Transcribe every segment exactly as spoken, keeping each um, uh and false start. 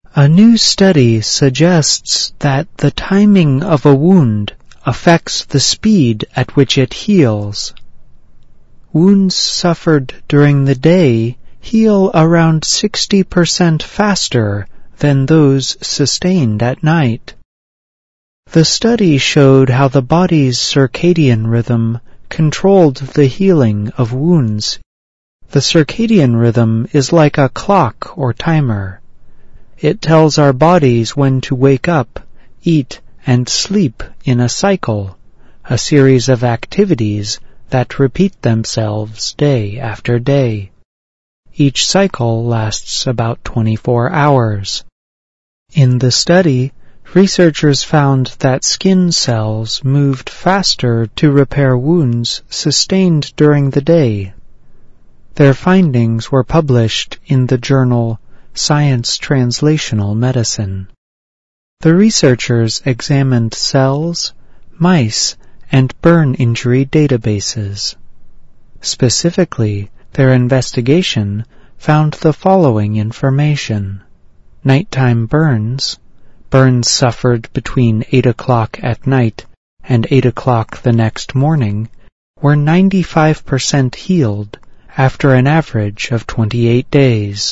A new study suggests that the timing of a wound affects the speed at which it heals. Wounds suffered during the day heal around sixty percent faster than those sustained at night. The study showed how the body's circadian rhythm controlled the healing of wounds. The circadian rhythm is like a clock or timer. It tells our bodies when to wake up, eat, and sleep in a cycle, a series of activities that repeat themselves day after day. Each cycle lasts about twenty-four hours. In the study, researchers found that skin cells moved faster to repair wounds sustained during the day. Their findings were published in the journal Science Translational Medicine. The researchers examined cells, mice, and burn injury databases. Specifically, their investigation found the following information. Nighttime burns, burns suffered between eight o'clock at night and eight o'clock the next morning, were ninety-five percent healed after an average of twenty-eight days.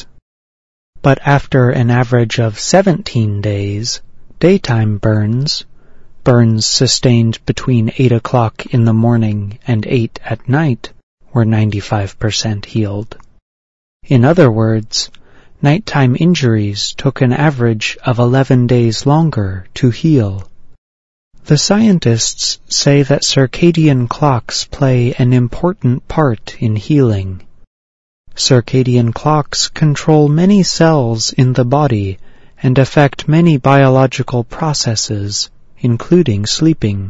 But after an average of seventeen days, daytime burns, burns sustained between eight o'clock in the morning and eight at night, were ninety-five percent healed. In other words, nighttime injuries took an average of eleven days longer to heal. The scientists say that circadian clocks play an important part in healing. Circadian clocks control many cells in the body and affect many biological processes, including sleeping.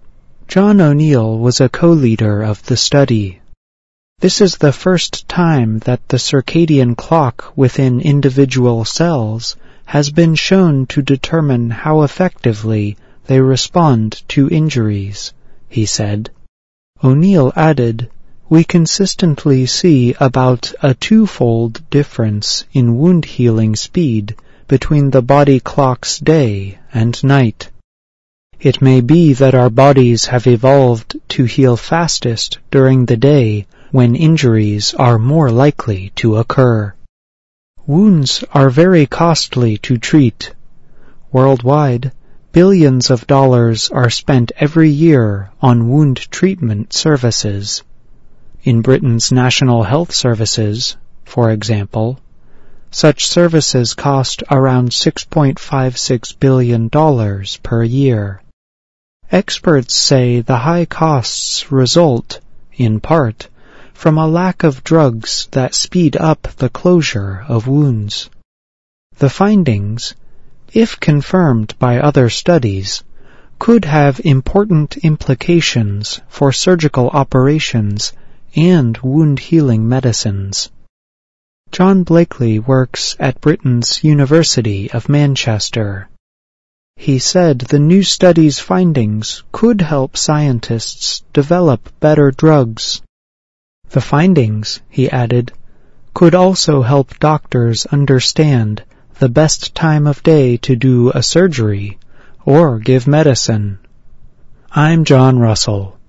John O'Neill was a co-leader of the study. This is the first time that the circadian clock within individual cells has been shown to determine how effectively they respond to injuries, he said. O'Neill added, "We consistently see about a twofold difference in wound healing speed between the body clock's day and night. It may be that our bodies have evolved to heal fastest during the day when injuries are more likely to occur. Wounds are very costly to treat. Worldwide, billions of dollars are spent every year on wound treatment services. In Britain's National Health Services, for example, such services cost around six point five six billion dollars per year. Experts say the high costs result, in part, from a lack of drugs that speed up the closure of wounds. The findings, if confirmed by other studies, could have important implications for surgical operations and wound-healing medicines. John Blakely works at Britain's University of Manchester. He said the new study's findings could help scientists develop better drugs. The findings, he added, could also help doctors understand the best time of day to do a surgery or give medicine. I'm John Russell.